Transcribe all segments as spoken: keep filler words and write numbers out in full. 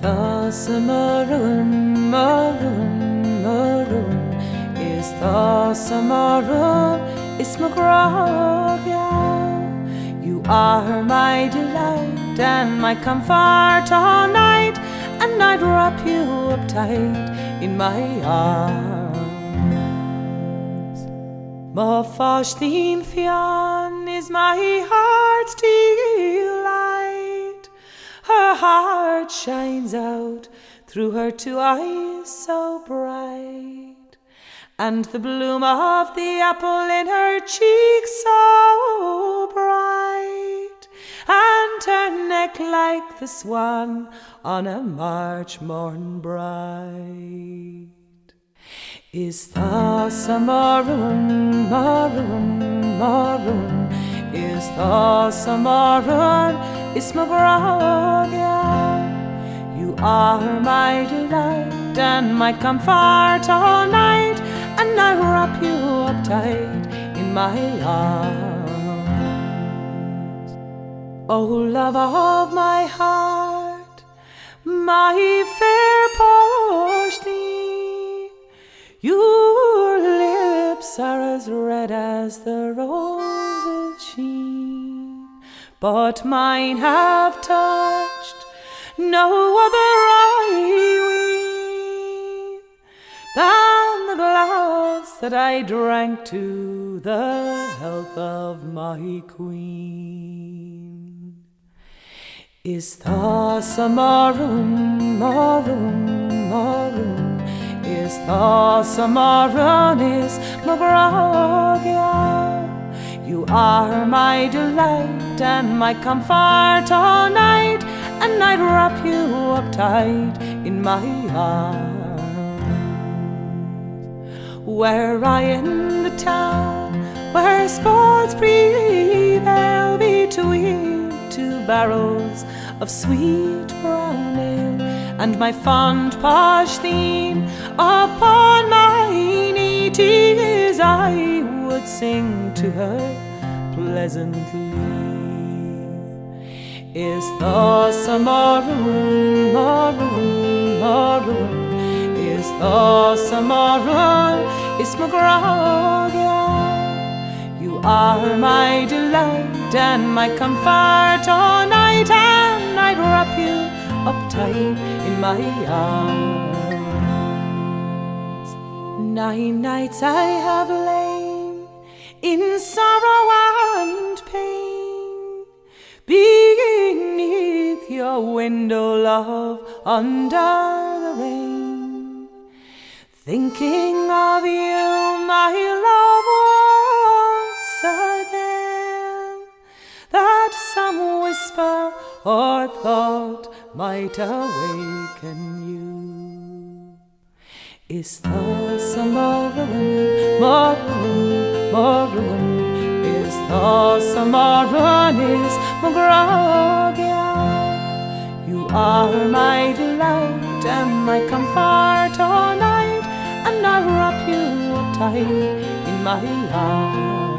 thus a maroon, maroon, maroon. Is thus a maroon, is McGraw. You are my delight and my comfort all night, and I'd wrap you up tight in my arms. Ma Faustine Fionn is my heart's delight. Her heart shines out through her two eyes so bright, and the bloom of the apple in her cheek so bright, and her neck like the swan on a March morn bright. Is thus a maroon, maroon, maroon. Is thus a maroon, is McGraw. You are my delight and my comfort all night, and I'll wrap you up tight in my arms. Oh, love of my heart, my fair Faustine, your lips are as red as the roses' sheen, but mine have touched no other eye than the glass that I drank to the health of my queen. Is thus a maroon, maroon, maroon. Is thus a maroon, is McGraw. You are my delight and my comfort all night, and I'd wrap you up tight in my arms. Were I in the town where sports prevail between two barrels of sweet brown ale, and my fond Faustine upon my knee, 'tis I would sing to her pleasantly. Is thus a maroon, maroon, maroon. Is thus a maroon, is McGraw. You are my delight and my comfort all night, and I'd wrap you up tight in my arms. Nine nights I have lain in sorrow and pain beneath your window, love, under the rain, thinking of you, my love, once again, that some whisper or thought might awaken you. Is thus a maroon, maroon, maroon. Is thus a maroon, is McGraw. You are my delight and my comfort all night, and I'll wrap you up tight in my arms.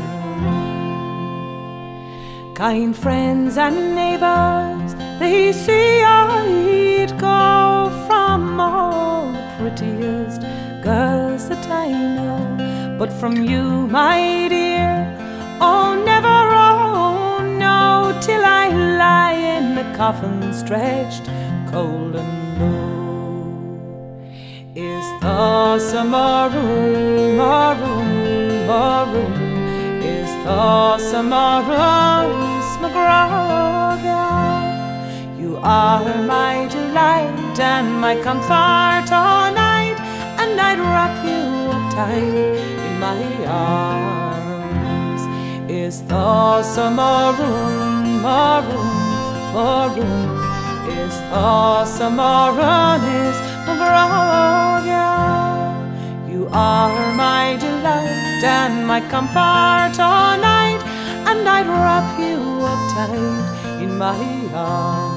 Kind friends and neighbors, they say I'd go from all the prettiest girls that I know, but from you, my dear, oh never, oh no, till I lie in the coffin stretched cold and low. Is thus a maroon, maroon, maroon. Is thus a maroon, is McGraw. You are my delight and my comfort all night, and I'd wrap you up tight in my arms. Is thus a maroon, maroon, maroon. Is thus a maroon, is McGraw. You are my delight and my comfort all night, and I'd wrap you up tight in my arms.